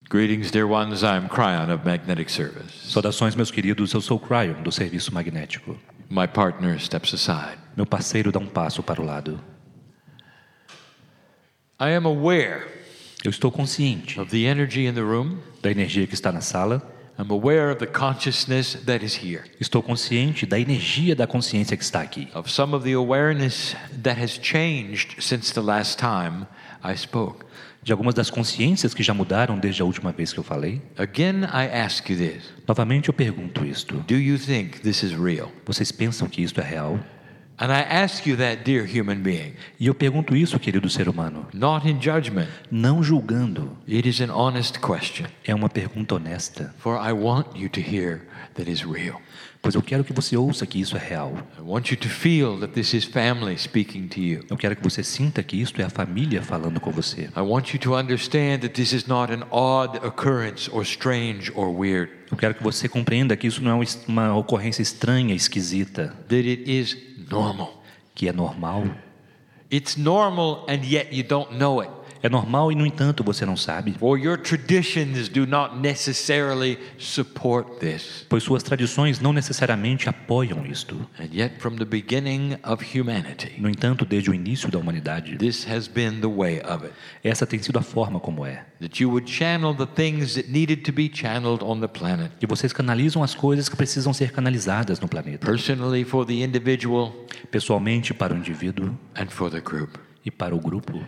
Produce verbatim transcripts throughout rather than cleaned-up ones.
Greetings, dear ones. I'm Cryon of Magnetic Service. Saudações, meus queridos. Eu sou o Cryon, do Serviço Magnético. My partner steps aside. Meu parceiro dá um passo para o lado. I am aware Eu estou consciente of the energy in the room. da energia que está na sala. I'm aware of the consciousness that is here. Estou consciente da energia da consciência que está aqui. Of some of the awareness that has changed since the last time I spoke. De algumas das consciências que já mudaram desde a última vez que eu falei. Again, I ask you this. Novamente eu pergunto isto. Do you think this is real? Vocês pensam que isto é real? And I ask you that, dear human being, E eu pergunto isso, querido ser humano, not in judgment. não julgando. It is an honest question. É uma pergunta honesta, For I want you to hear that is real. pois eu quero que você ouça que isso é real. I want you to feel that this is family speaking to you. Eu quero que você sinta que isto é a família falando com você. I want you to understand that this is not an odd occurrence or strange or weird. Eu quero que você compreenda que isso não é uma ocorrência estranha, esquisita, That it is normal. que é normal. It's normal and yet you don't know it. É normal e, no entanto, você não sabe, For your traditions do not necessarily support this. pois suas tradições não necessariamente apoiam isto. And yet from the beginning of humanity, No entanto, desde o início da humanidade, this has been the way of it. essa tem sido a forma como é. That you would channel the things that needed to be channeled on the planet. E vocês canalizam as coisas que precisam ser canalizadas no planeta. Personally for the individual Pessoalmente para o indivíduo and for the group. e para o grupo.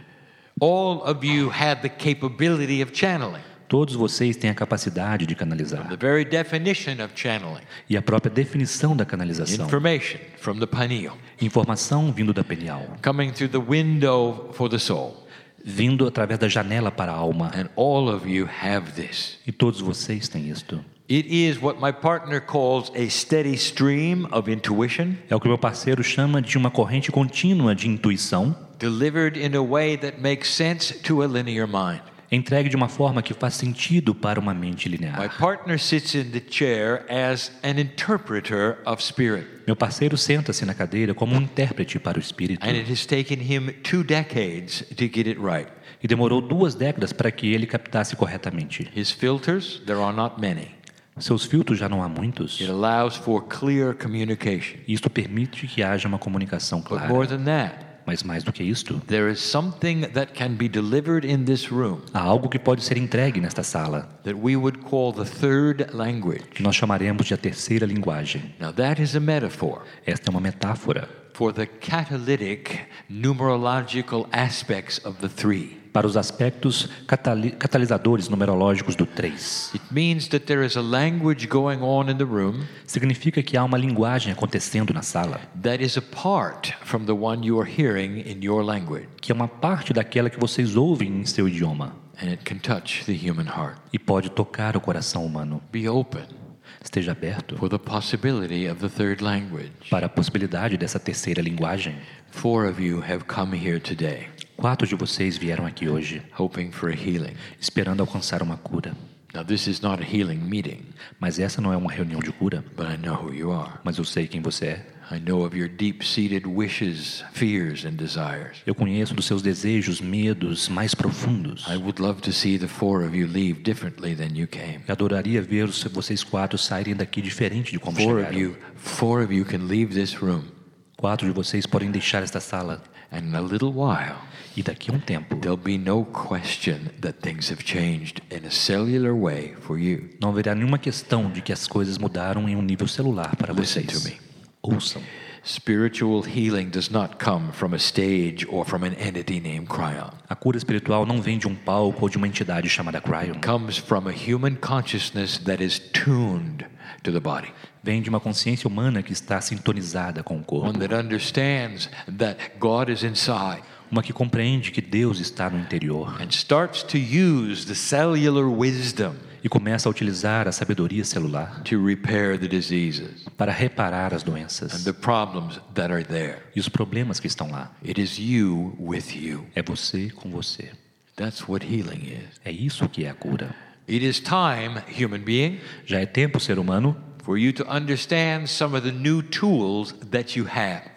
All of you have the capability of channeling. Todos vocês têm a capacidade de canalizar. The very definition of channeling. E a própria definição da canalização. Information from the pineal. Informação vindo da pineal. Coming through the window for the soul. Vindo através da janela para a alma. And all of you have this. E todos vocês têm isto. It is what my partner calls a steady stream of intuition. É o que meu parceiro chama de uma corrente contínua de intuição, Delivered in a way that makes sense to a linear mind. entregue de uma forma que faz sentido para uma mente My linear. partner sits in the chair as an interpreter of spirit. Meu parceiro senta-se na cadeira como um intérprete para o espírito. And it has taken him two decades to get it right. E demorou duas décadas para que ele captasse corretamente. His filters, there are not many. Seus filtros já não há muitos. It allows for clear communication. Isto permite que haja uma comunicação But more clara. than that, Mas mais do que isto, there is something that can be delivered in this room há algo que pode ser entregue nesta sala, that we would call the third language. que nós chamaremos de a terceira linguagem. Now that is a metaphor Esta é uma metáfora for the catalytic numerological aspects of the three. para os aspectos catali- catalisadores numerológicos do três. It means that there is a language going on in the room Significa que há uma linguagem acontecendo na sala, that is apart from the one you are hearing in your language. que é uma parte daquela que vocês ouvem em seu idioma And it can touch the human heart. e pode tocar o coração humano. Be open Esteja aberto for the possibility of the third language. para a possibilidade dessa terceira linguagem. Four of you have come here today Quatro de vocês vieram aqui hoje hoping for a healing. esperando alcançar uma cura. Now this is not a healing meeting, Mas essa não é uma reunião de cura. but I know who you are. Mas eu sei quem você é. I know of your deep-seated wishes, fears, and desires. Eu conheço dos seus desejos, medos mais profundos. I would love to see the four of you leave differently than you came. Eu adoraria ver os- vocês quatro saírem daqui diferente de como Four of chegaram. you, four of you can leave this room, Quatro de vocês podem deixar esta sala. and in a little while, E daqui a um tempo, there'll be no question that things have changed in a cellular way for you. não haverá nenhuma questão de que as coisas mudaram em um nível celular para Listen vocês. to me. Ouçam. Spiritual healing does not come from a stage or from an entity named Cryon. A cura espiritual não vem de um palco ou de uma entidade chamada Cryon. It comes from a human consciousness that is tuned to the body. Vem de uma consciência humana que está sintonizada com o corpo. One that understands that God is inside Uma que compreende que Deus está no interior and starts to use the cellular wisdom e começa a utilizar a sabedoria celular to repair the diseases para reparar as and doenças the problems that are there. e os problemas que estão lá. It is you with you. É você com você. That's what healing is. É isso que é a cura. It is time, human being, Já é tempo, ser humano, for you to understand some of the new tools that you have.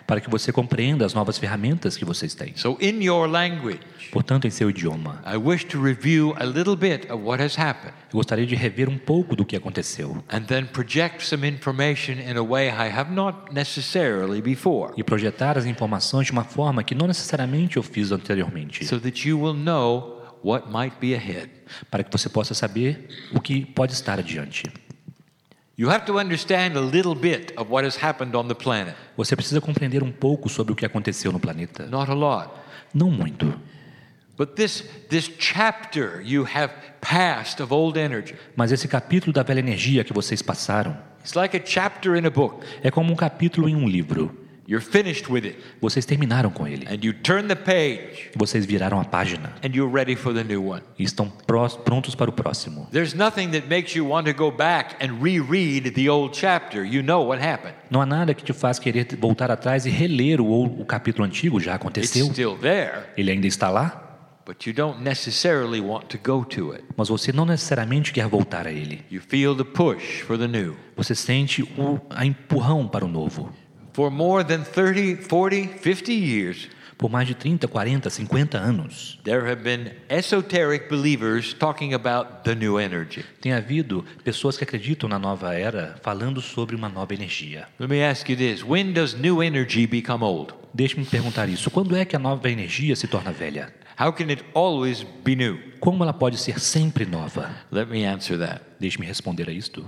para que você compreenda as novas ferramentas que vocês têm. So in your language, Portanto, em seu idioma, I wish to review a little bit of what has happened eu gostaria de rever um pouco do que aconteceu and then project some information in a way I have not necessarily before, e projetar as informações de uma forma que não necessariamente eu fiz anteriormente, so that you will know what might be ahead. para que você possa saber o que pode estar adiante. You have to understand a little bit of what has happened on the planet. Você precisa compreender um pouco sobre o que aconteceu no planeta. Not a lot. Não muito. But this, this chapter you have passed of old energy, Mas esse capítulo da velha energia que vocês passaram it's like a chapter in a book. é como um capítulo em um livro. You're finished with it, Vocês terminaram com ele. and you turn the page, Vocês viraram a página and you're ready for the new one. e estão prós- prontos para o próximo. There's nothing that makes you want to go back and reread the old chapter. You know what happened. Não há nada que te faz querer voltar atrás e reler o, o capítulo antigo, já It's aconteceu. still there, Ele ainda está lá, but you don't necessarily want to go to it. mas você não necessariamente quer voltar a ele. You feel the push for the new. Você sente o a empurrão para o novo. For more than thirty, forty, fifty years, Por mais de trinta, quarenta, cinquenta anos, there have been esoteric believers talking about the new energy. tem havido pessoas que acreditam na nova era falando sobre uma nova energia. Let me ask you this. When does new energy become old? Deixe-me perguntar isso. Quando é que a nova energia se torna velha? How can it always be new? Como ela pode ser sempre nova? Let me answer that. Deixe-me responder a isto.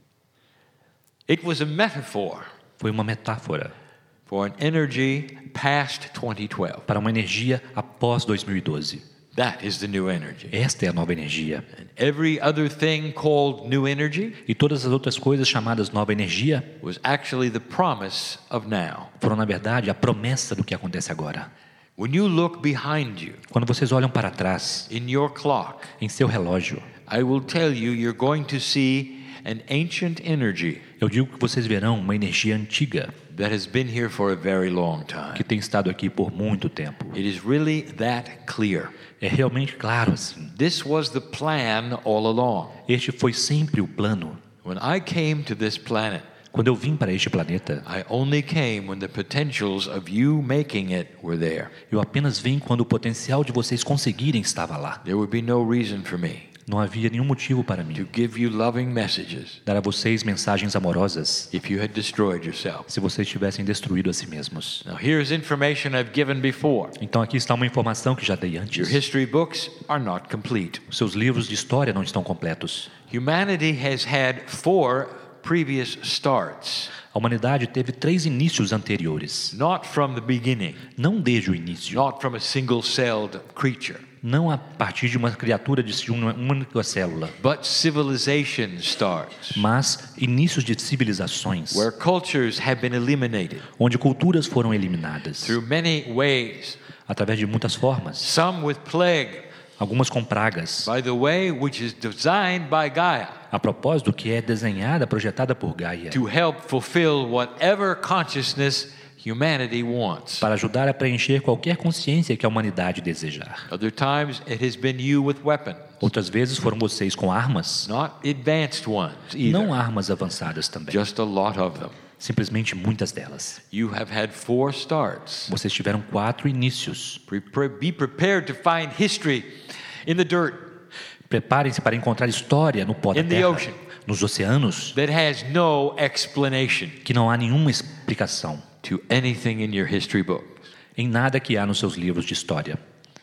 It was a metaphor Foi uma metáfora for an energy past twenty twelve. para uma energia após dois mil e doze. That is the new energy. Esta é a nova energia. And every other thing called new energy E todas as outras coisas chamadas nova energia was actually the promise of now. foram, na verdade, a promessa do que acontece agora. When you look behind you Quando vocês olham para trás, in your clock, em seu relógio, I will tell you you're going to see an ancient energy eu digo que vocês verão uma energia antiga that has been here for a very long time. que tem estado aqui por muito tempo. It is really that clear. É realmente claro assim. This was the plan all along. Este foi sempre o plano. When I came to this planet, Quando eu vim para este planeta, I only came when the potentials of you making it were there. eu apenas vim quando o potencial de vocês conseguirem estava lá. There would be no reason for me Não havia nenhum motivo para to mim give you loving messages dar a vocês mensagens amorosas if you had destroyed yourself. se vocês tivessem destruído a si mesmos. Now, here's information I've given before. Então aqui está uma informação que já dei Your antes. history books are not complete. Os seus livros de história não estão completos. Humanity has had four previous starts, A humanidade teve três inícios anteriores. not from the beginning, Não desde o início. not from a single-celled creature, Não a partir de uma criatura de uma única célula. but civilization starts, Mas inícios de civilizações. where cultures have been eliminated Onde culturas foram eliminadas. through many ways, Através de muitas formas. some with plague, Algumas com pragas. by the way which is designed by Gaia A propósito, que é desenhada, projetada por Gaia. to help fulfill whatever consciousness humanity wants. Para ajudar a preencher qualquer consciência que a humanidade desejar. Other times it has been you with weapons, Outras vezes foram vocês com armas. not advanced ones Não either, armas avançadas também. just a lot of them. Simplesmente muitas delas. You have had four starts. Vocês tiveram quatro inícios. Pre- pre- Be prepared to find history in the dirt Preparem-se para encontrar história no pó da In the terra, ocean. nos oceanos, that has no explanation que não há nenhuma explicação to anything in your history books. em nada que há nos seus livros de história.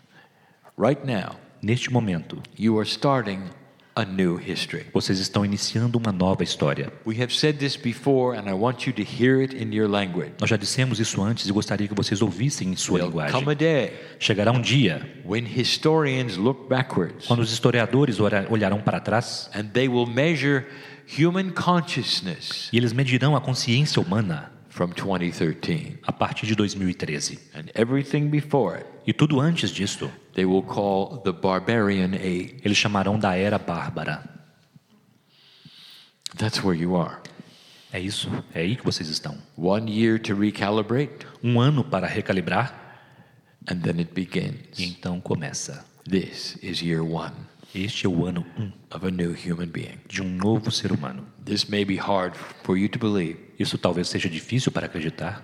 Right now, Neste momento, you are starting a new history. vocês estão iniciando uma nova história. We have said this before, and I want you to hear it in your language. Nós já dissemos isso antes e gostaria que vocês ouvissem em sua There'll come linguagem. a day Chegará um dia when historians look backwards quando os historiadores ora- olharão para trás and they will measure human consciousness e eles medirão a consciência humana from twenty thirteen. a partir de dois mil e treze. And everything before it, E tudo antes disto, they will call the barbarian age. eles chamarão da Era Bárbara. That's where you are. É isso, é aí que vocês estão. One year to recalibrate, Um ano para recalibrar and then it e begins. então começa. This is year one Este é o ano um of a new human being. de um novo ser humano. This may be hard for you to believe. Isso talvez seja difícil para acreditar.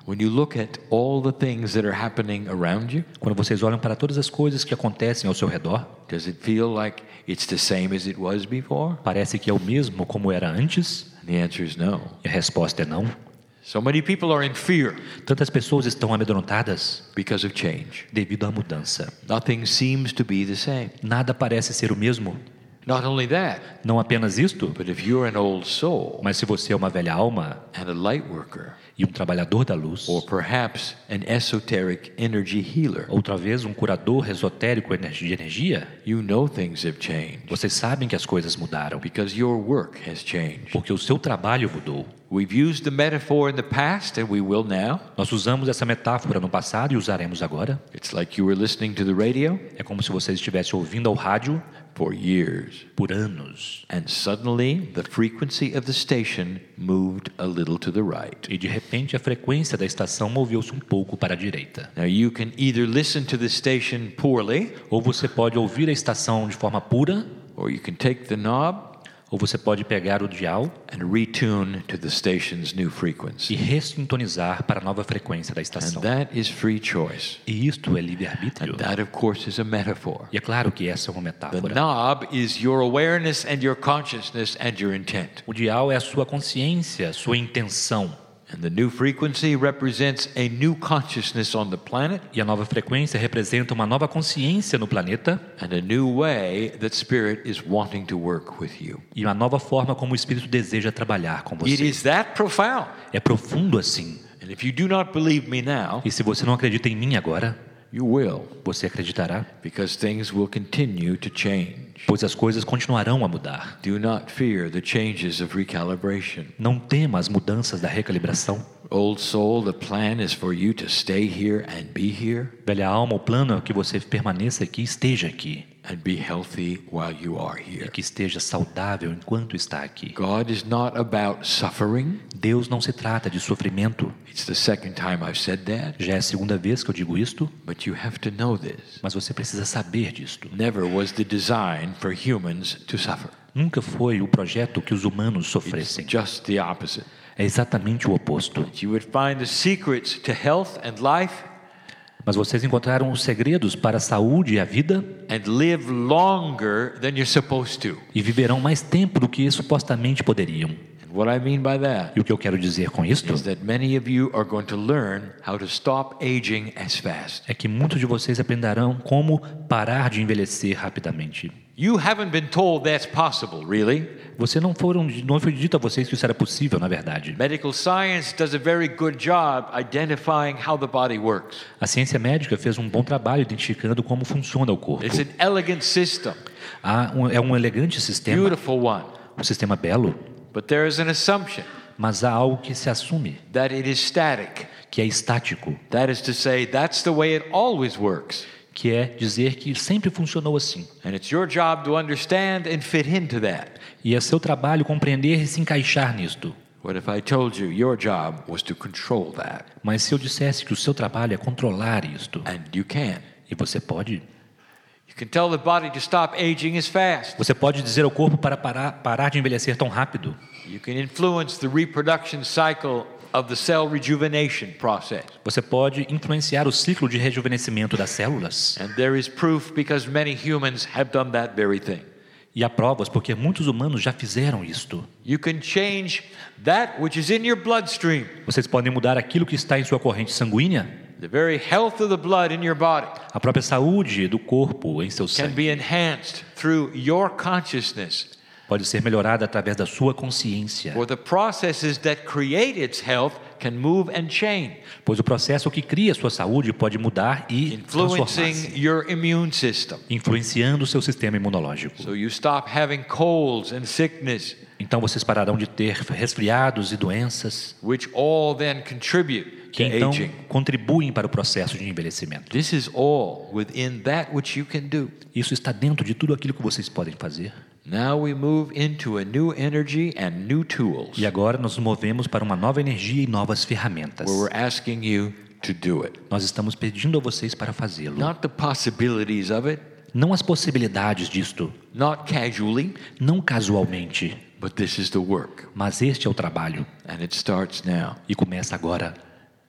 When you look at all the things that are happening around you, Quando vocês olham para todas as coisas que acontecem ao seu redor, does it feel like it's the same as it was before? parece que é o mesmo como era antes? And the answer is no. E a resposta é não. So many people are in fear Tantas pessoas estão amedrontadas because of change. devido à mudança. Nothing seems to be the same. Nada parece ser o mesmo. Not only that, Não apenas isto, but if you're an old soul mas se você é uma velha alma and a light worker, e um trabalhador da luz, or perhaps an esoteric energy healer, outra vez um curador esotérico de energia, you know things have changed vocês sabem que as coisas mudaram, because your work has changed. porque o seu trabalho mudou. We've used the metaphor in the past and we will now. Nós usamos essa metáfora no passado e usaremos agora. It's like you were listening to the radio É como se você estivesse ouvindo ao rádio for years, por anos and suddenly the frequency of the station moved a little to the right. e de repente a frequência da estação moveu-se um pouco para a direita. Now you can either listen to the station poorly, Ou você pode ouvir a estação de forma pura, or you can take the knob ou você pode pegar o dial and retune to the station's new e frequency. ressintonizar para a nova frequência da And estação. that is free choice. E isto é livre-arbítrio. And that, of course, is a metaphor. E é claro que essa é uma The metáfora. knob is your awareness and your consciousness and your intent. O dial é a sua consciência, a sua intenção. And the new frequency represents a new consciousness on the planet E a nova frequência representa uma nova consciência no planeta and a new way that Spirit is wanting to work with you. e uma nova forma como o Espírito deseja trabalhar com It você. is that profound. É profundo assim. And if you do not believe me now, E se você não acredita em mim agora, you will, você acreditará, because things will continue to change. pois as coisas continuarão a mudar. Do not fear the changes of recalibration. Não tema as mudanças da recalibração. Old soul, the plan is for you to stay here and be here Velha alma, o plano é que você permaneça aqui, esteja aqui. and be healthy while you are E here. que esteja saudável enquanto está aqui. God is not about suffering. Deus não se trata de sofrimento. It's the second time I've said that, Já é a segunda vez que eu digo isto, but you have to know this. mas você precisa saber disto. Never was the design for humans to suffer. Nunca foi o projeto que os humanos It's sofressem. just the opposite. É exatamente o oposto. You would find the secrets to health and life Mas vocês encontraram os segredos para a saúde e a vida and live longer than you're supposed to. e viverão mais tempo do que supostamente poderiam. And what I mean by that E o que eu quero dizer com isto is that many of you are going to learn how to stop aging as fast. é que muitos de vocês aprenderão como parar de envelhecer rapidamente. You haven't been told that's possible, really. Você não foram, não foi dito a vocês que isso era possível, na verdade. Medical science does a very good job identifying how the body works. A ciência médica fez um bom trabalho identificando como funciona o corpo. It's an elegant system, Há um, é um elegante sistema, beautiful one. um sistema belo, But there is an assumption mas há algo que se assume, that it is static. que é estático, That is to say, that's the way it always works. que é dizer que sempre funcionou assim. And it's your job to understand and fit into that. E é seu trabalho compreender e se encaixar nisto. What if I told you your job was to control that? Mas se eu dissesse que o seu trabalho é controlar isto, And you can. e você pode, You can tell the body to stop aging as fast. você pode dizer ao corpo para parar, parar de envelhecer tão rápido. You can influence the reproduction cycle of the cell rejuvenation process. Você pode influenciar o ciclo de rejuvenescimento das células. And there is proof because many humans have done that very thing. E há provas porque muitos humanos já fizeram isto. You can change that which is in your bloodstream, Vocês podem mudar aquilo que está em sua corrente sanguínea. the very health of the blood in your body A própria saúde do corpo em seu can sangue be enhanced through your consciousness, pode ser melhorada através da sua consciência. or the processes that create its health can move and change, Pois o processo que cria a sua saúde pode mudar e transformar-se, influencing your immune system. influenciando o seu sistema imunológico. So you stop having colds and sickness, Então vocês pararão de ter resfriados e doenças which all then contribute to que então aging. contribuem para o processo de envelhecimento. This is all within that which you can do. Isso está dentro de tudo aquilo que vocês podem fazer. Now we move into a new energy and new tools, E agora nós nos movemos para uma nova energia e novas ferramentas. where we're asking you to do it. Nós estamos pedindo a vocês para fazê-lo. Not the possibilities of it, Não as possibilidades disto, not casually, não casualmente, but this is the work. mas este é o trabalho And it starts now. e começa agora.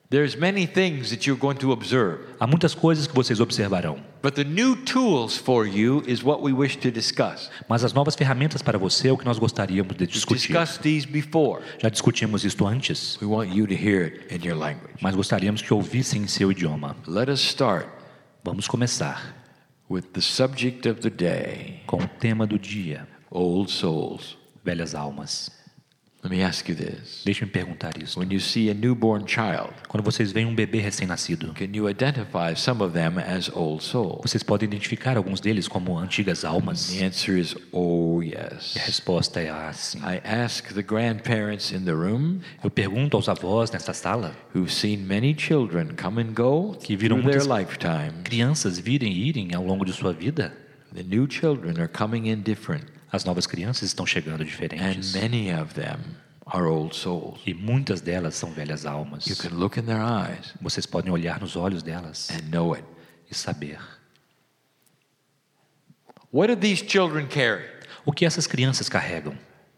There's many things that you're going to observe. Há muitas coisas que vocês observarão. But the new tools for you is what we wish to discuss. Mas as novas ferramentas para você é o que nós gostaríamos de We've discutir. discussed these before. Já discutimos isto antes, We want you to hear it in your language. mas gostaríamos que ouvissem em seu idioma. Let us start Vamos começar with the subject of the day, com o tema do dia, old souls. velhas almas. Let me ask you this. Deixe-me perguntar isso. When you see a newborn child, Quando vocês veem um bebê recém-nascido, can you identify some of them as old souls? vocês podem identificar alguns deles como antigas almas? The answer is, oh, E a yes. resposta é ah, sim. I ask the grandparents in the room Eu pergunto aos avós nesta sala, who've seen many children come and go Que viram through their muitas- lifetime. crianças virem e irem ao longo de sua vida. The new children are coming in different, As novas crianças estão chegando and diferentes. many of them are old souls. E muitas delas são velhas You almas. can look in their eyes Vocês podem olhar nos olhos delas and know it. e saber. What do these children carry? O que essas crianças carregam?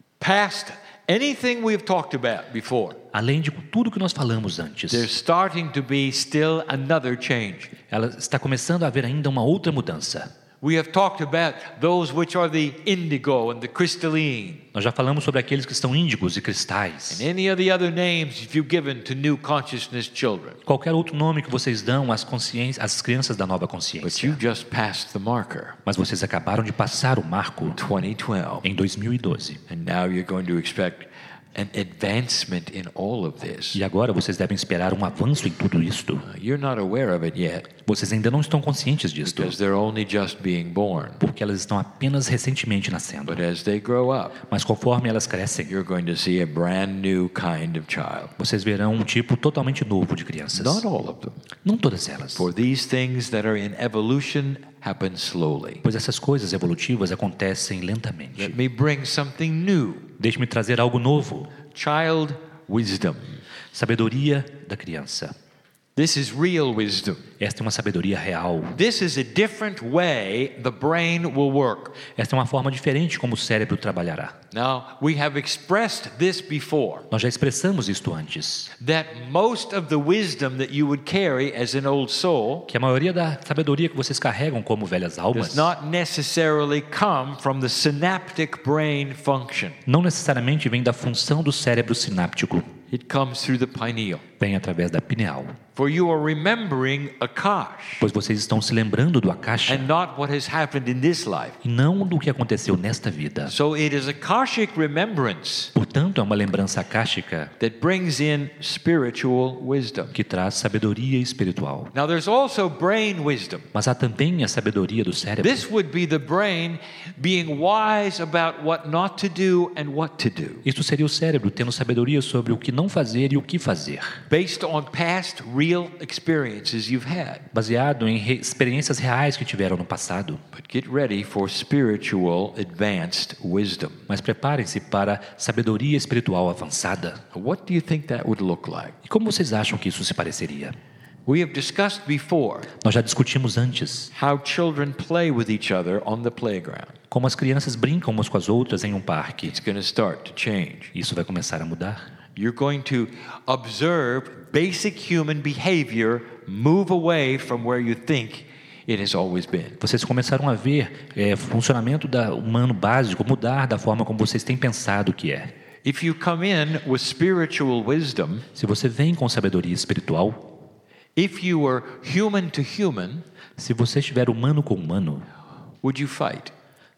Past anything we've talked about before, Além de tudo que nós falamos antes, there's starting to be still another change. ela está começando a haver ainda uma outra mudança. We have talked about those which are the indigo and the crystalline, Nós já falamos sobre aqueles que estão índigos e cristais. and any of the other names you've given to new consciousness children. Qualquer outro nome que vocês dão às, consciências, às crianças da nova But consciência. you just passed the marker, Mas vocês acabaram de passar o marco twenty twelve, em dois mil e doze. and now you're going to expect an advancement in all of this. E agora vocês devem esperar um avanço em tudo isto. You're not aware of it yet Vocês ainda não estão conscientes disto, because they're only just being born. porque elas estão apenas recentemente nascendo. But as they grow up, Mas conforme elas crescem, you're going to see a brand new kind of child. vocês verão um tipo totalmente novo de crianças. Not all of them. Não todas elas. For these things that are in evolution happen slowly. Pois essas coisas evolutivas acontecem lentamente. Let me bring something new. Deixe-me trazer algo novo. Child wisdom. Sabedoria da criança. This is real wisdom. Esta é uma sabedoria real. This is a different way the brain will work. Esta é uma forma diferente como o cérebro trabalhará. Now, we have expressed this before, Nós já expressamos isto antes, that most of the wisdom that you would carry as an old soul que a maioria da sabedoria que vocês carregam como velhas almas does not necessarily come from the synaptic brain function. não necessariamente vem da função do cérebro sináptico, It comes through the pineal. vem através da pineal. For you are remembering Akash Pois vocês estão se lembrando do Akasha and not what has happened in this life. e não do que aconteceu nesta vida. So it is Akashic remembrance Portanto, é uma lembrança akáshica that brings in spiritual wisdom. que traz sabedoria espiritual. Now there's also brain wisdom. Mas há também a sabedoria do cérebro. This would be the brain being wise about what not to do and what to do, Isto seria o cérebro tendo sabedoria sobre o que não fazer e o que fazer, based on past real experiences you've had. baseado em re- experiências reais que tiveram no passado. But get ready for spiritual advanced wisdom. Mas preparem-se para sabedoria espiritual avançada. What do you think that would look like? E como vocês acham que isso se pareceria? We have discussed before Nós já discutimos antes how children play with each other on the playground. como as crianças brincam umas com as outras em um parque. It's going to start to change. Isso vai começar a mudar. You're going to observe basic human behavior move away from where you think it has always been. Vocês começaram a ver é, funcionamento da, humano básico mudar da forma como vocês têm pensado que é. If you come in with spiritual wisdom, Se você vem com sabedoria espiritual, if you were human to human, se você estiver humano com humano, would you fight?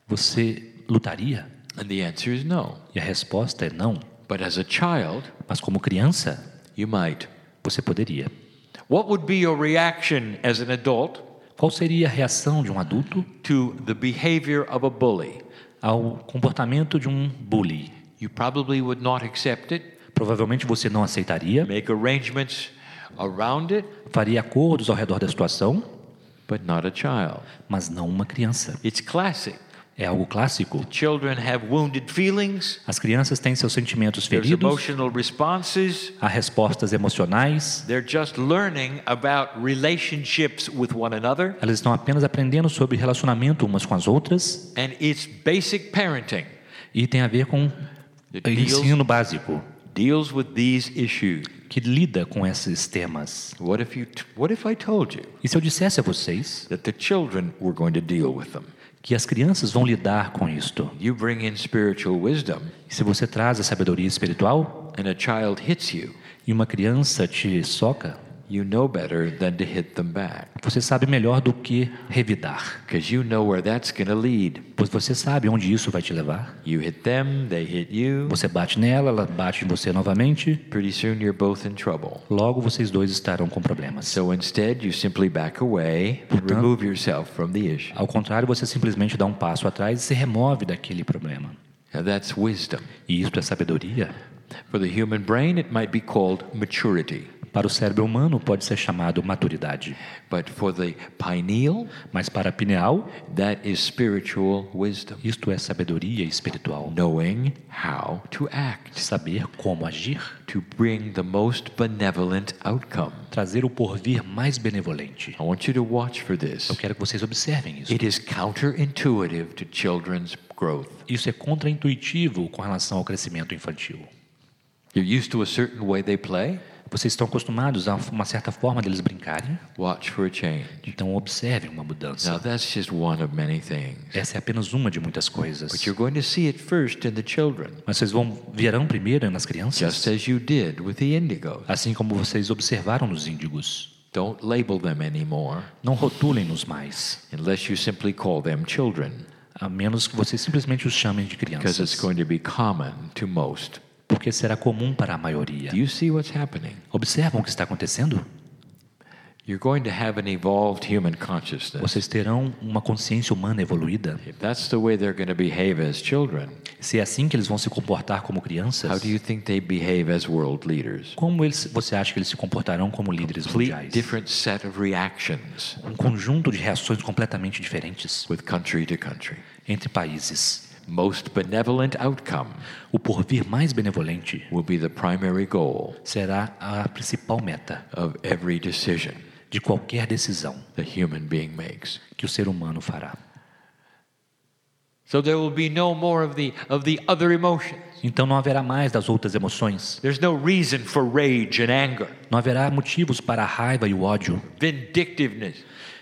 você lutaria? And the answer is no. E a resposta é não. But as a child, Mas como criança, you might. você poderia. What would be your reaction as an adult Qual seria a reação de um adulto to the behavior of a bully? ao comportamento de um bully? You probably would not accept it, Provavelmente você não aceitaria, make arrangements around it, faria acordos ao redor da situação, but not a child. mas não uma criança. It's classic. É algo clássico. Children have wounded feelings, As crianças têm seus sentimentos there's feridos, emotional responses. há respostas emocionais, They're just learning about relationships with one another, elas estão apenas aprendendo sobre relacionamento umas com as outras and it's basic parenting e tem a ver com that deals, ensino básico, deals with these issues. que lida com esses temas. What if you t- what if I told you E se eu dissesse a vocês that the children were going to deal with them? que as crianças vão lidar com isto? You bring in spiritual wisdom E se você traz a sabedoria espiritual and a child hits you, e uma criança te soca, you know better than to hit them back, você sabe melhor do que revidar, because you know where that's going to lead. pois você sabe onde isso vai te levar. You hit them, they hit you. Você bate nela, ela bate em você novamente, Pretty soon you're both in trouble. logo vocês dois estarão com problemas. So instead, you simply back away and remove yourself from the issue. Ao contrário, você simplesmente dá um passo atrás e se remove daquele problema. Now that's wisdom. E isto é sabedoria. For the human brain, it might be called maturity. Para o cérebro humano pode ser chamado maturidade, But for the pineal, mas para a pineal, that is spiritual wisdom. isto é sabedoria espiritual. Knowing how to act, Saber como agir, to bring the most benevolent outcome. trazer o porvir mais benevolente. I want you to watch for Eu this. quero que vocês observem isso. It is counterintuitive to children's growth. Isso é contraintuitivo com relação ao crescimento infantil. You're used to a certain way they play. Vocês estão acostumados a uma certa forma deles brincarem, Watch for a change. então observem uma Now mudança. that's just one of many things. Essa é apenas uma de muitas coisas. But you're going to see it first in the children, Mas vocês vão verão primeiro nas just crianças, as you did with the indigos. assim como vocês observaram nos índigos. Don't label them anymore Não rotulem-nos mais, unless you simply call them children, a menos que vocês simplesmente os chamem de because it's crianças, going to be common to most. porque será comum para a maioria. Do you see what's happening? Observam o que está acontecendo? You're going to have an evolved human consciousness. Vocês terão uma consciência humana evoluída. If that's the way they're going to behave as children, Se é assim que eles vão se comportar como how crianças, do you think they behave as world leaders? como eles, você acha que eles se comportarão como líderes Complete mundiais? different set of reactions Um conjunto de reações completamente diferentes with country to country. entre países. Most benevolent outcome O porvir mais benevolente will be the primary goal será a principal meta of every decision de qualquer decisão the human being makes. que o ser humano fará. So there will be no more of the of the other emotions. Então não haverá mais das outras emoções. There's no reason for rage and anger, Não haverá motivos para a raiva e o ódio, vindictiveness,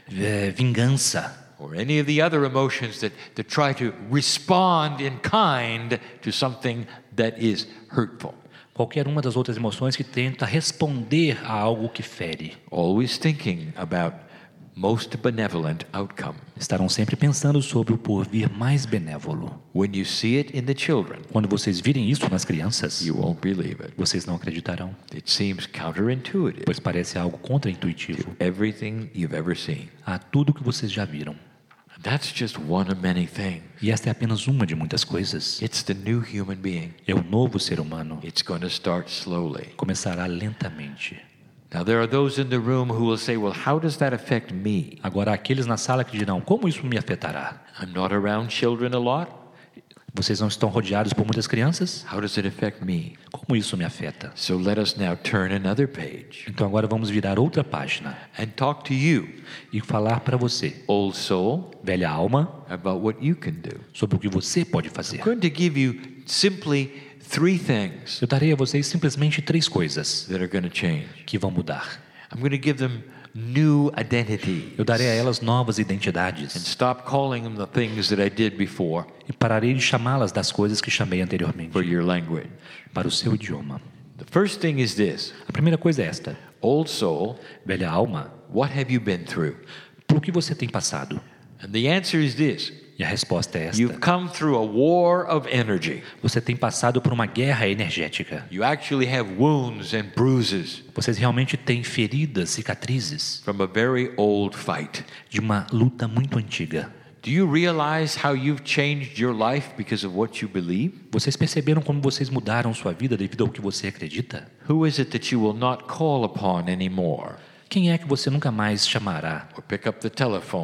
é, vingança, or any of the other emotions that, that try to respond in kind to something that is hurtful. qualquer uma das outras emoções que tenta responder a algo que fere. Always thinking about most benevolent outcome. Estarão sempre pensando sobre o porvir mais benévolo. When you see it in the children, Quando vocês virem isso nas crianças, you won't believe it. vocês não acreditarão, It seems counterintuitive pois parece algo contraintuitivo to everything you've ever seen. a tudo que vocês já viram. That's just one of many things. E esta é apenas uma de muitas coisas. It's the new human being. É o novo ser humano. It's going to start slowly. Começará lentamente. Now, there are those in the room who will say, well, how does that affect me? Agora, há aqueles na sala que dirão, como isso me afetará? I'm not around children a lot. Vocês não estão rodeados por muitas crianças? How does it affect me? Como isso me afeta? So let us now turn another page Então agora vamos virar outra página and talk to you, e falar para você, old soul, velha alma, about what you can do. sobre o que você pode fazer. I'm going to give you simply three things Eu darei a vocês simplesmente três coisas that are going to change. que vão mudar. I'm going to give them new identities Eu darei a elas novas and identidades stop calling them the things that I did before e pararei de chamá-las das coisas que chamei for anteriormente your language. para o seu idioma. The first thing is this. A primeira coisa é esta, Old soul, velha alma, what have you been through? por que você tem passado? And the answer is this. E a resposta é esta. You've come through a war of energy. Você tem passado por uma guerra energética. You actually have wounds and bruises Vocês realmente têm feridas, cicatrizes from a very old fight. de uma luta muito antiga. Do you realize how you've changed your life because of what you believe? Vocês perceberam como vocês mudaram sua vida devido ao que você acredita? Who is it that you will not call upon anymore? Quem é que você nunca mais chamará? Or pick up the telephone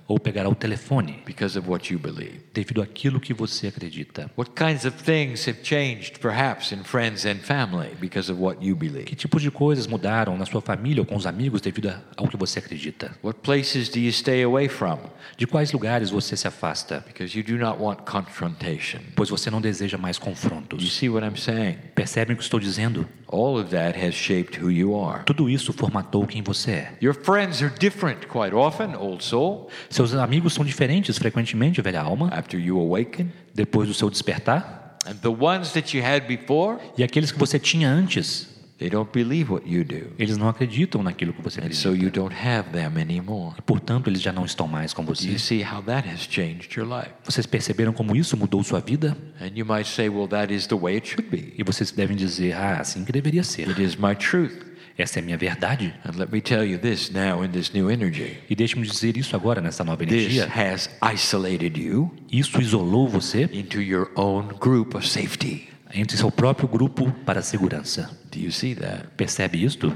ou pegará o telefone because of what you believe. devido àquilo que você acredita. What kinds of things have changed, perhaps, in friends and family because of what you Que believe? tipos de coisas mudaram na sua família ou com os amigos devido a- ao que você acredita? What places do you stay away from De quais lugares você se afasta? because you do not want confrontation? Pois você não deseja mais You confrontos. see what I'm saying? Percebem o que estou dizendo? All of that has shaped who you are. Tudo isso formatou quem você é. Your friends are different quite often, old soul, Seus amigos são diferentes frequentemente, velha alma, after you awaken. depois do seu despertar. And the ones that you had before, E aqueles que você tinha antes, they don't believe what you do. eles não acreditam naquilo que você And acredita. so you don't have them anymore. Portanto, eles já não estão mais com Do você. you see how that has changed your life? Vocês perceberam como isso mudou sua vida? And you might say, well, that is the way it should be. E vocês devem dizer, ah, assim que deveria ser. It is my truth. Essa é a minha verdade. And let me tell you this now in this new energy. E deixe-me dizer isso agora, nessa nova This energia. has isolated you Isso isolou você into your own group of safety. entre seu próprio grupo para a segurança. Do you see that? Percebe isto?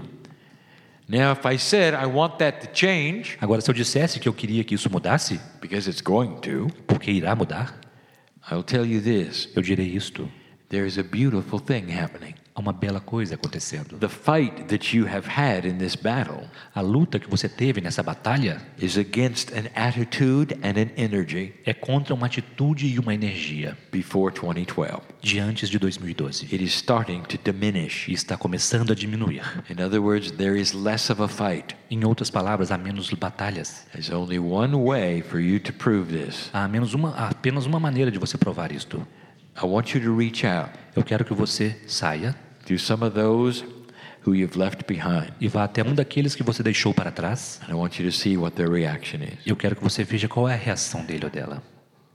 Now, if I said I want that to change, Agora, se eu dissesse que eu queria que isso mudasse, because it's going to, porque irá mudar, I'll tell you this. eu direi isto. There is a beautiful thing happening. Há uma bela coisa acontecendo. The fight that you have had in this battle A luta que você teve nessa batalha is against an attitude and an energy é contra uma atitude e uma energia before twenty twelve. de antes de dois mil e doze. It is starting to diminish. E está começando a diminuir. In other words, there is less of a fight. Em outras palavras, há menos batalhas. There's only one way for you to prove this. Há menos uma, há apenas uma maneira de você provar isto. I want you to reach out Eu quero que você saia to some of those who you've left behind. e vá até um daqueles que você deixou para trás. And I want you to see what their reaction is. Eu quero que você veja qual é a reação dele ou dela.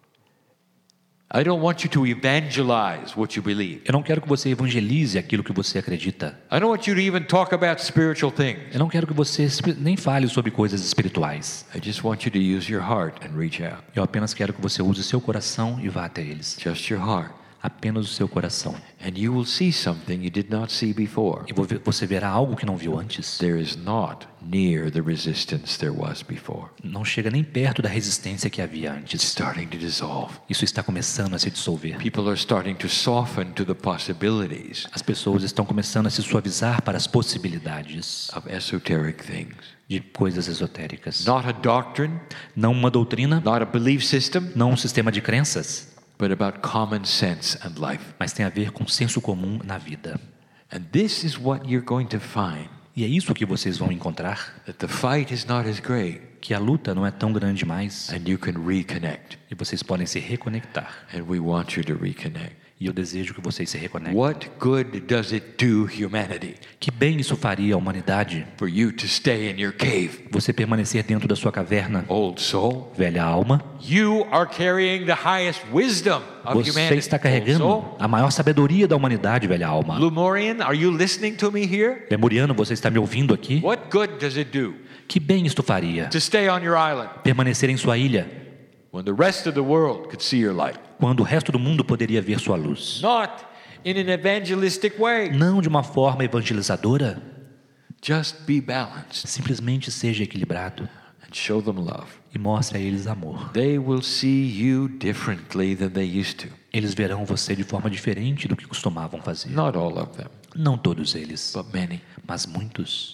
I don't want you to evangelize what you believe. Eu não quero que você evangelize aquilo que você acredita. I don't want you to even talk about spiritual things. Eu não quero que você nem fale sobre coisas espirituais. I just want you to use your heart and reach out. Eu apenas quero que você use o seu coração e vá até eles. Just your heart. Apenas o seu coração. And you will see something you did not see before. E você verá algo que não viu antes. There is not near the resistance there was before. Não chega nem perto da resistência que havia It's antes. starting to dissolve. Isso está começando a se dissolver. People are starting to soften to the possibilities As pessoas estão começando a se suavizar para as possibilidades of esoteric things. de coisas esotéricas. Not a doctrine, Não uma doutrina, not a belief system, não um sistema de crenças, but about common sense and life. mas tem a ver com senso comum na vida. And this is what you're going to find, E é isso que vocês vão encontrar, that the fight is not as great, que a luta não é tão grande mais and you can reconnect. e vocês podem se reconectar. And we want you to reconnect. E eu desejo que vocês se reconectem. What good does it do humanity Que bem isso faria à humanidade, for you to stay in your cave, você permanecer dentro da sua caverna, old soul? velha alma? You are carrying the highest wisdom of Você humanity, está old carregando soul. a maior sabedoria da humanidade, velha alma. Lemurian, are you listening to me here? Lemuriano, você está me ouvindo aqui? What good does it do Que bem isto faria, to stay on your island permanecer em sua ilha, when the rest of the world could see your light? quando o resto do mundo poderia ver sua luz? Not in an evangelistic way. Não de uma forma evangelizadora, Just be balanced simplesmente seja equilibrado and show them love. e mostre a eles amor. They will see you differently than they used to. Eles verão você de forma diferente do que costumavam fazer. Not all of them, Não todos eles, but many. mas muitos.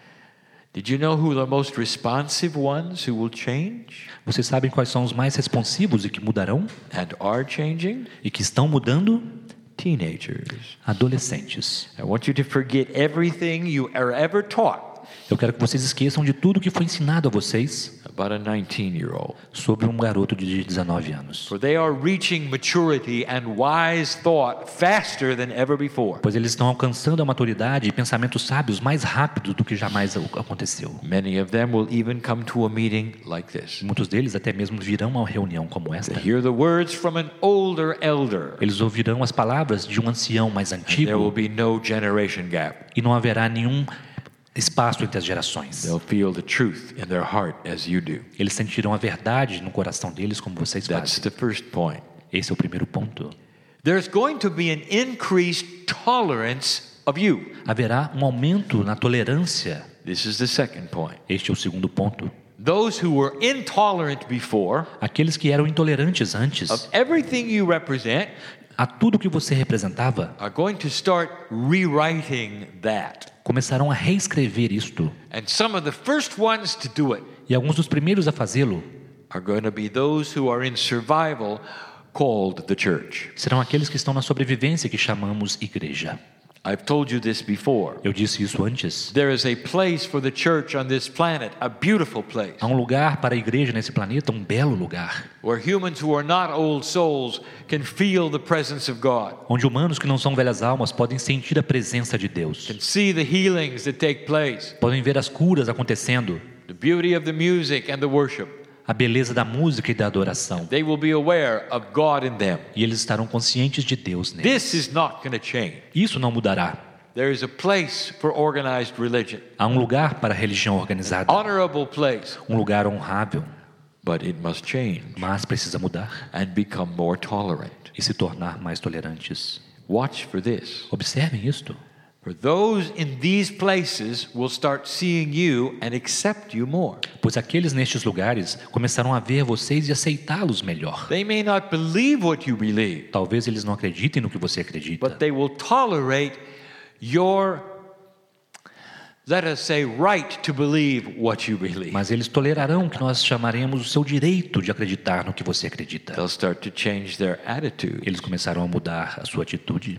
Did you know who the most responsive ones who will change Vocês sabem quais são os mais responsivos e que mudarão? and are changing? E que estão mudando? Teenagers. Adolescentes. I want you to forget everything you are ever taught Eu quero que vocês esqueçam de tudo que foi ensinado a vocês about a nineteen-year-old. sobre um garoto de dezenove anos. For they are reaching maturity and wise thought faster than ever before. Pois eles estão alcançando a maturidade e pensamentos sábios mais rápido do que jamais aconteceu. Many of them will even come to a meeting like this. Muitos deles até mesmo virão a uma reunião como esta. They hear the words from an older elder. Eles ouvirão as palavras de um ancião mais There will antigo be no generation gap. e não haverá nenhum espaço entre as gerações. They'll feel the truth in their heart as you do. Eles sentirão a verdade no coração deles como vocês That's fazem. the first point. Esse é o primeiro ponto. There's going to be an increased tolerance of you. Haverá um aumento na tolerância. This is the second point. Este é o segundo ponto. those who were intolerant before Aqueles que eram intolerantes of antes everything you represent a tudo que você representava, are going to start rewriting that. começarão a reescrever isto. And some of the first ones to do it E alguns dos primeiros a fazê-lo are going to be those who are in survival, called the church. serão aqueles que estão na sobrevivência que chamamos igreja. I've told you this before. Eu disse isso antes. There is a place for the church on this planet, a beautiful place, Há um lugar para a igreja nesse planeta, um belo lugar, where humans who are not old souls can feel the presence of God, onde humanos que não são velhas almas podem sentir a presença de Deus, can see the healings that take place, podem ver as curas acontecendo, the beauty of the music and the worship. a beleza da música e da adoração. They will be aware of God in them. E eles estarão conscientes de Deus neles. This is not going to change. Isso não mudará. There is a place for organized religion, Há um lugar para a religião organizada, honorable place, um lugar honrável, but it must change mas precisa mudar and become more tolerant. e se tornar mais tolerantes. Watch for this. Observem isto. For those in these places will start seeing you and accept you more. Pois aqueles nestes lugares começarão a ver vocês e aceitá-los melhor. They may not believe what you believe, Talvez eles não acreditem no que você acredita, but they will tolerate your, let us say, right to believe what you believe. mas eles tolerarão o que nós chamaremos o seu direito de acreditar no que você acredita. They'll start to change their attitude. Eles começarão a mudar a sua atitude.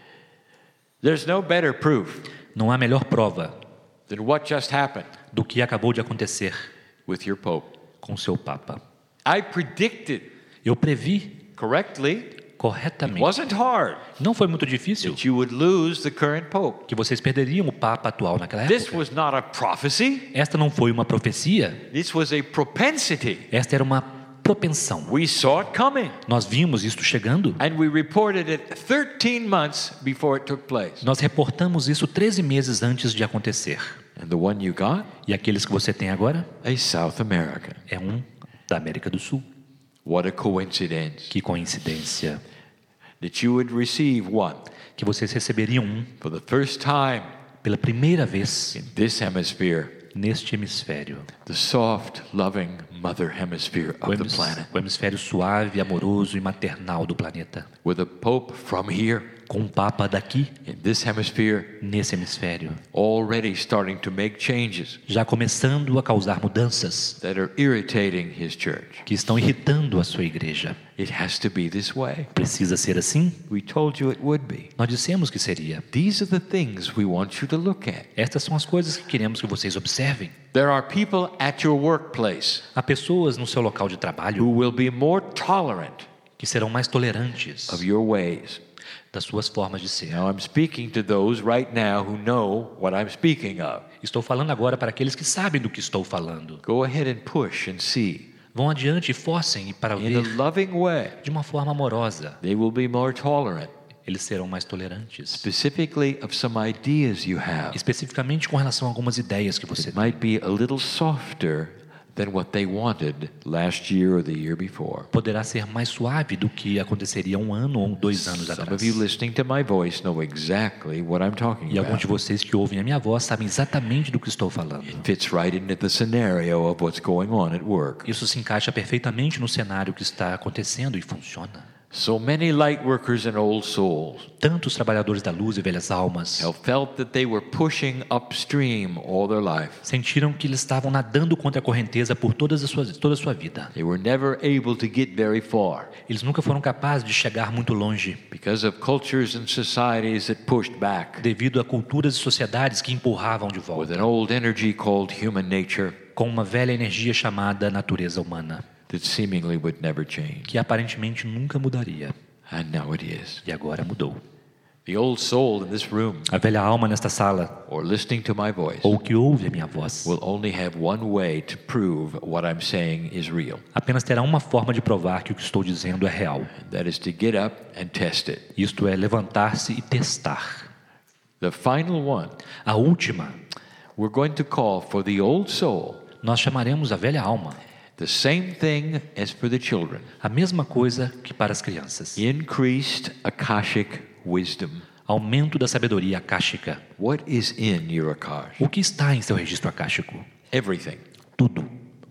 There's no better proof Não há melhor prova than what just happened do que acabou de acontecer with your Pope. com o seu Papa. I predicted Eu previ correctly, it corretamente, wasn't hard, não foi muito difícil, that you would lose the current Pope. que vocês perderiam o Papa atual naquela This época. was not a prophecy, Esta não foi uma profecia, this was a propensity. esta era uma propensão. We saw it coming, Nós vimos isto chegando. and we reported it thirteen months before it took place. Nós reportamos isso treze meses antes de acontecer. And the one you got, E aqueles que você tem agora a South American. é um da América do Sul. What a coincidence Que coincidência. that you would receive one Que vocês receberiam um for the first time pela primeira vez in this hemisphere, neste hemisfério. the soft, loving mother hemisphere O of the hemis- planet, o hemisfério suave, amoroso e maternal do planeta. with a Pope from here Com um Papa daqui, in this hemisphere nesse hemisfério. already starting to make changes Já começando a causar mudanças that are irritating his church. que estão irritando a sua igreja. It has to be this way. Precisa ser assim? We told you it would be. Nós dissemos que seria. These are the things we want you to look at. Estas são as coisas que queremos que vocês observem. There are people at your workplace Há pessoas no seu local de trabalho who will be more tolerant que serão mais tolerantes of your ways. das suas formas de ser. Now I'm speaking to those right now who know what I'm speaking of. Estou falando agora para aqueles que sabem do que estou falando. Go ahead and push and see. Vão adiante e forcem para In ver a loving way, de uma forma amorosa. they will be more tolerant, Eles serão mais tolerantes. specifically of some ideas you have. Especificamente com relação a algumas ideias que você It tem. might be a little softer than what they wanted last year or the year before. Poderá ser mais suave do que aconteceria um ano ou dois anos Some atrás. of you listening to my voice know exactly what I'm talking E alguns de about. vocês que ouvem a minha voz sabem exatamente do que estou falando. It fits right into the scenario of what's going on at work. Isso se encaixa perfeitamente no cenário que está acontecendo e funciona. So many light workers and old souls Tantos trabalhadores da luz e velhas almas have felt that they were pushing upstream all their life. sentiram que eles estavam nadando contra a correnteza por todas as suas, toda a sua vida. They were never able to get very far Eles nunca foram capazes de chegar muito longe, because of cultures and societies that pushed back devido a culturas e sociedades que empurravam de with volta, an old energy called human nature com uma velha energia chamada natureza humana, that seemingly would never change. que aparentemente nunca mudaria. And now it is. E agora mudou. The old soul in this room A velha alma nesta sala, or listening to my voice ou que ouve a minha voz, will only have one way to prove what I'm saying is real. apenas terá uma forma de provar que o que estou dizendo é real. And that is to get up and test it. Isto é levantar-se e testar. The final one, A última, we're going to call for the old soul nós chamaremos a velha alma. the same thing as for the children. A mesma coisa que para as crianças. Increased Akashic wisdom. Aumento da sabedoria akáshica. What is in your Akash? O que está em seu registro akáshico? Everything. Tudo.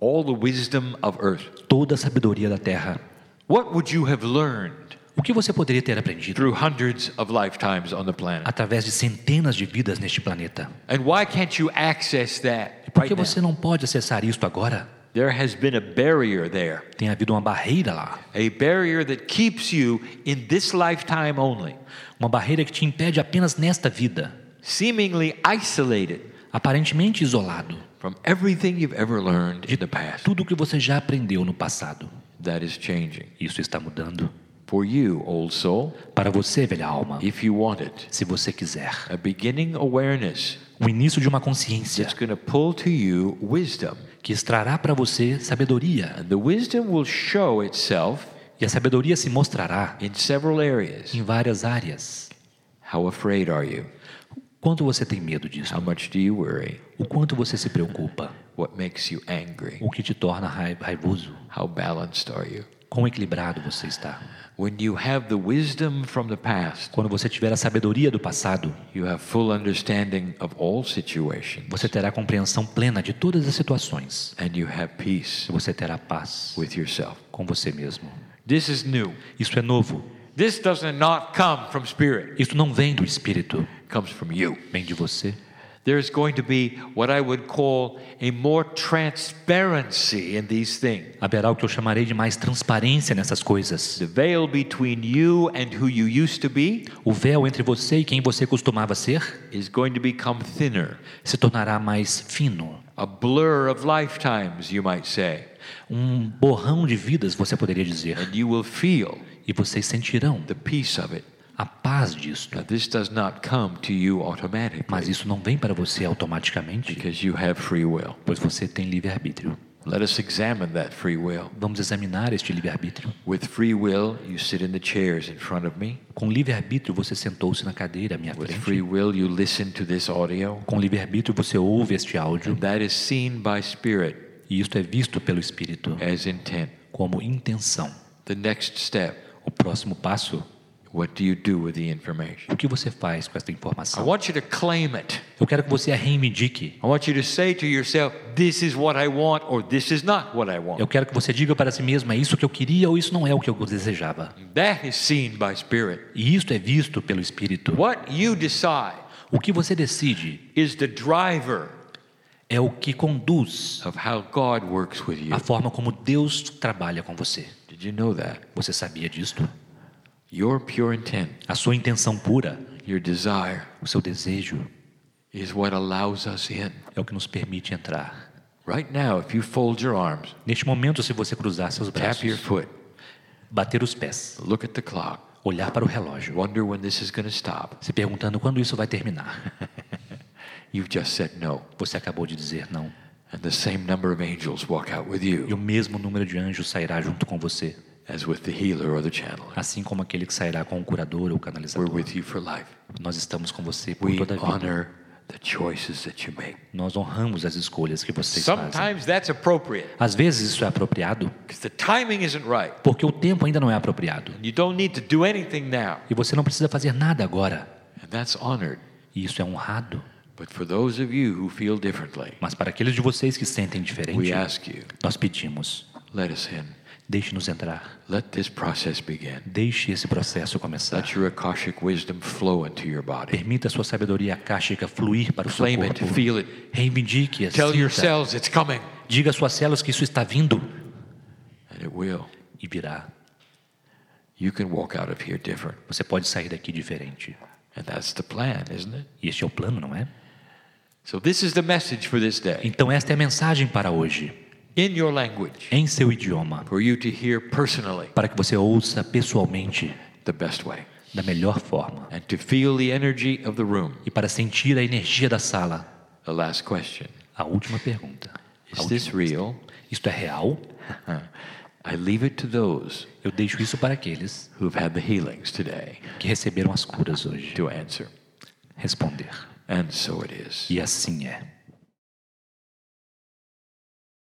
all the wisdom of earth, toda a sabedoria da terra, what would you have learned o que você poderia ter aprendido through hundreds of lifetimes on the planet? através de centenas de vidas neste planeta? And why can't you access that Por que right você now? não pode acessar isto agora? There has been a barrier there, Tem havido uma barreira lá, a barrier that keeps you in this lifetime only, uma barreira que te impede apenas nesta vida, seemingly isolated aparentemente isolado from everything you've ever learned in the de past. tudo o que você já aprendeu no passado. That is changing. Isso está mudando. For you, old soul, Para você, velha alma, if you want it, se você quiser, a beginning awareness o início de uma consciência that's going to pull to you wisdom. que extrará para você sabedoria. And the wisdom will show itself E a sabedoria se mostrará in several areas. em várias áreas. How afraid are you? Quanto você tem medo disso? How much do you worry? O quanto você se preocupa? What makes you angry? O que te torna rai- raivoso? How balanced are you? Quão equilibrado você está? When you have the wisdom from the past, Quando você tiver a sabedoria do passado, you have full understanding of all situations, você terá compreensão plena de todas as situações. and you have peace E você terá paz with yourself. com você mesmo. This is new. Isso é novo. This does not come from spirit. Isso não vem do Espírito, It comes from you. vem de você. There's going to be what I would call a more transparency in these things. Haverá o que eu chamarei de mais transparência nessas coisas. The veil between you and who you used to be O véu entre você e quem você costumava ser is going to become thinner. se tornará mais fino. A blur of lifetimes, you might say. Um borrão de vidas, você poderia dizer. And you will feel E vocês sentirão the peace of it. a paz disto. Now, this does not come to you automatically Mas isso não vem para você automaticamente, because you have free will. pois você tem livre-arbítrio. Let us examine that free will. Vamos examinar este livre-arbítrio. With free will, you sit in the chairs in front of me. Com livre-arbítrio, você sentou-se na cadeira à minha With frente. free will, you listen to this audio. Com livre-arbítrio, você ouve este áudio. And that is seen by spirit E isto é visto pelo Espírito as intent. como intenção. The next step, O próximo passo, what do you do with the information? o que você faz com esta I informação? want you to claim it. Eu quero que você a reivindique. I want you to say to yourself, this is what I want or this is not what I want. Eu quero que você diga para si mesmo, é isso que eu queria ou isso não é o que eu desejava. That is seen by spirit. E isto é visto pelo Espírito. What you decide O que você decide is the driver é o que conduz of how God works with you. a forma como Deus trabalha com você. Did you know that? Você sabia disto? Your pure intent, A sua intenção pura, your desire, o seu desejo, is what allows us in. é o que nos permite entrar. Right now, if you fold your arms, Neste momento, se você cruzar seus tap your braços, foot, bater os pés, look at the clock, olhar para o relógio, wonder when this is going to stop, se perguntando quando isso vai terminar, you've just said no. você acabou de dizer não. And the same number of angels walk out with E you o mesmo número de anjos sairá junto com você, as with the healer or the channeler. assim como aquele que sairá com o curador ou o We're canalizador. with you for life. Nós estamos com você por We toda a vida. honor the choices that you make. Nós honramos as escolhas que vocês fazem. Sometimes that's appropriate Às vezes isso é apropriado, because the timing isn't right. porque o tempo ainda não é apropriado. You don't need to do anything now, E você não precisa fazer nada agora. and that's honored. E isso é honrado. But for those of you who feel differently, Mas para aqueles de vocês que sentem diferente, we ask you, nós pedimos, let us in. deixe-nos entrar. Let this process begin. Deixe esse processo começar. Let your Akashic wisdom flow into your body. Permita a sua sabedoria akáshica fluir para o seu Claim it, corpo. feel it. Reivindique-a, Tell your sinta. cells it's coming, Diga às suas células que isso está vindo and it will. e virá. You can walk out of here different. Você pode sair daqui diferente. And that's the plan, isn't it? E este é o plano, não é? So this is the message for this day, Então esta é a mensagem para hoje, in your language, em seu idioma, for you to hear personally para que você ouça pessoalmente the best way, da melhor forma and to feel the energy of the room. e para sentir a energia da sala. The last question, A última pergunta. A is this última. real? Isto é real? I leave it to those Eu deixo isso para aqueles who've had the healings today que receberam as curas hoje. to answer. Responder. And so it is. E assim é.